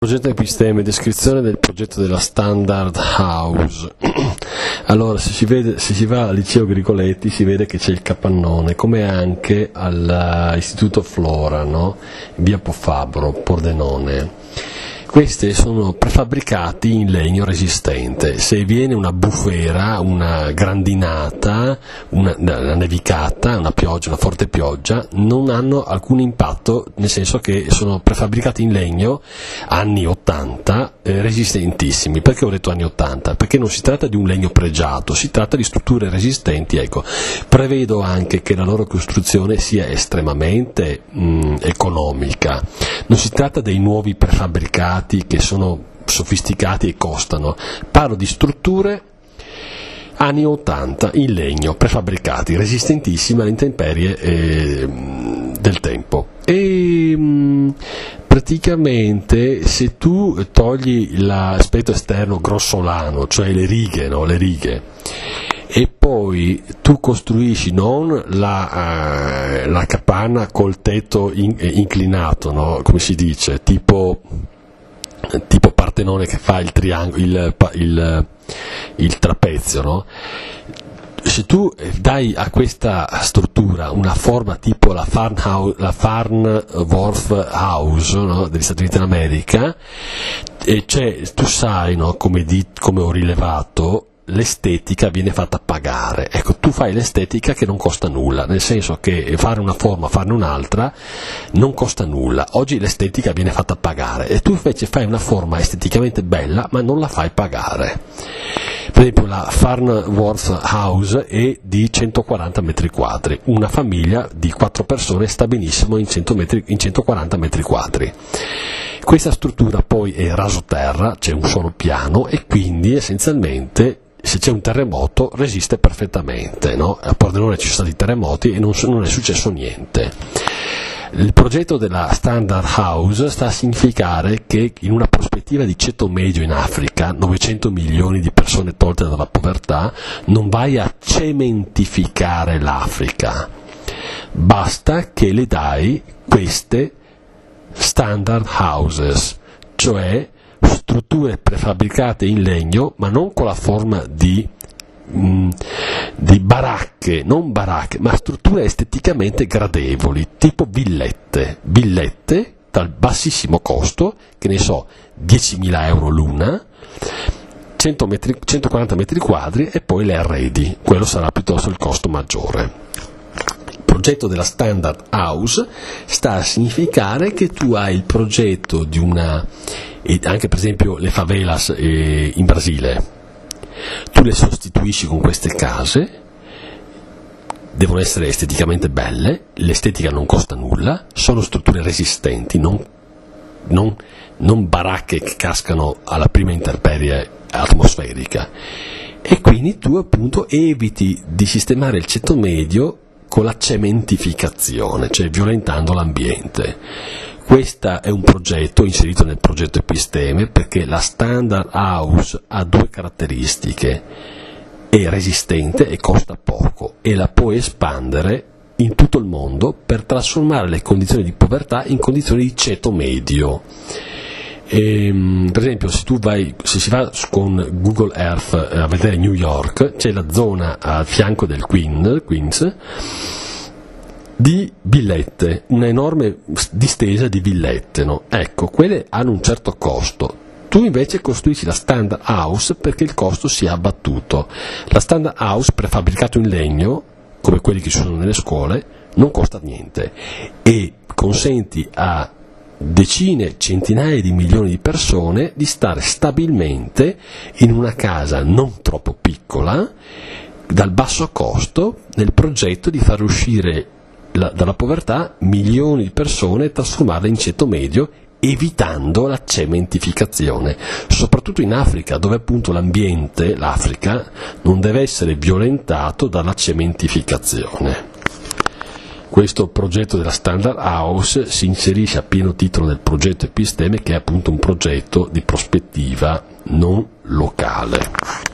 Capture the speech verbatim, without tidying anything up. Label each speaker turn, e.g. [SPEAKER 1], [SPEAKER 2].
[SPEAKER 1] Progetto Episteme, descrizione del progetto della Standard House. Allora, se si, vede, se si va al liceo Grigoletti si vede che c'è il capannone, come anche all'Istituto Flora, no? Via Pofabro, Pordenone. Questi sono prefabbricati in legno resistente. Se viene una bufera, una grandinata, una, una nevicata, una pioggia, una forte pioggia, non hanno alcun impatto, nel senso che sono prefabbricati in legno anni ottanta, eh, resistentissimi. Perché ho detto anni ottanta? Perché non si tratta di un legno pregiato, si tratta di strutture resistenti. Ecco, prevedo anche che la loro costruzione sia estremamente mh, economica. Non si tratta dei nuovi prefabbricati che sono sofisticati e costano, parlo di strutture anni ottanta in legno, prefabbricati, resistentissimi alle intemperie eh, del tempo. E mh, praticamente se tu togli l'aspetto esterno grossolano, cioè le righe, no? le righe e poi tu costruisci non la, uh, la capanna col tetto in, eh, inclinato, no? Come si dice, tipo tipo Partenone che fa il triangolo, il, il, il trapezio, no? Se tu dai a questa struttura una forma tipo la Farnworth la Farnworth House, no? degli Stati Uniti d'America, e cioè, tu sai, no? come, di, come ho rilevato, l'estetica viene fatta pagare. Ecco, tu fai l'estetica che non costa nulla, nel senso che fare una forma, farne un'altra non costa nulla. Oggi l'estetica viene fatta pagare e tu invece fai una forma esteticamente bella ma non la fai pagare. Per esempio la Farnworth House è di centoquaranta metri quadri, una famiglia di quattro persone sta benissimo in, cento metri, in centoquaranta metri quadri. Questa struttura poi è rasoterra, c'è un solo piano e quindi essenzialmente se c'è un terremoto resiste perfettamente, no? A Pordenone ci sono stati terremoti e non, non è successo niente. Il progetto della Standard House sta a significare che in una prospettiva di ceto medio in Africa, novecento milioni di persone tolte dalla povertà, non vai a cementificare l'Africa, basta che le dai queste standard houses, cioè strutture prefabbricate in legno ma non con la forma di, mh, di baracche, non baracche, ma strutture esteticamente gradevoli, tipo villette, villette dal bassissimo costo, che ne so, diecimila euro l'una, cento metri, centoquaranta metri quadri e poi le arredi, quello sarà piuttosto il costo maggiore. Il progetto della Standard House sta a significare che tu hai il progetto di una, e anche per esempio le favelas eh, in Brasile, tu le sostituisci con queste case, devono essere esteticamente belle, l'estetica non costa nulla, sono strutture resistenti, non, non, non baracche che cascano alla prima intemperie atmosferica, e quindi tu appunto eviti di sistemare il ceto medio con la cementificazione, cioè violentando l'ambiente. Questo è un progetto inserito nel progetto Episteme perché la Standard House ha due caratteristiche: è resistente e costa poco e la puoi espandere in tutto il mondo per trasformare le condizioni di povertà in condizioni di ceto medio. E, per esempio se tu vai, se si va con Google Earth a vedere New York, c'è la zona a fianco del Queen, Queens di villette, una enorme distesa di villette, no? Ecco, quelle hanno un certo costo. Tu invece costruisci la Standard House perché il costo si è abbattuto. La Standard House prefabbricato in legno, come quelli che ci sono nelle scuole, non costa niente e consenti a decine, centinaia di milioni di persone di stare stabilmente in una casa non troppo piccola, dal basso costo, nel progetto di far uscire la, dalla povertà milioni di persone e trasformarle in ceto medio, evitando la cementificazione, soprattutto in Africa, dove appunto l'ambiente, l'Africa, non deve essere violentato dalla cementificazione. Questo progetto della Standard House si inserisce a pieno titolo nel progetto Episteme, che è appunto un progetto di prospettiva non locale.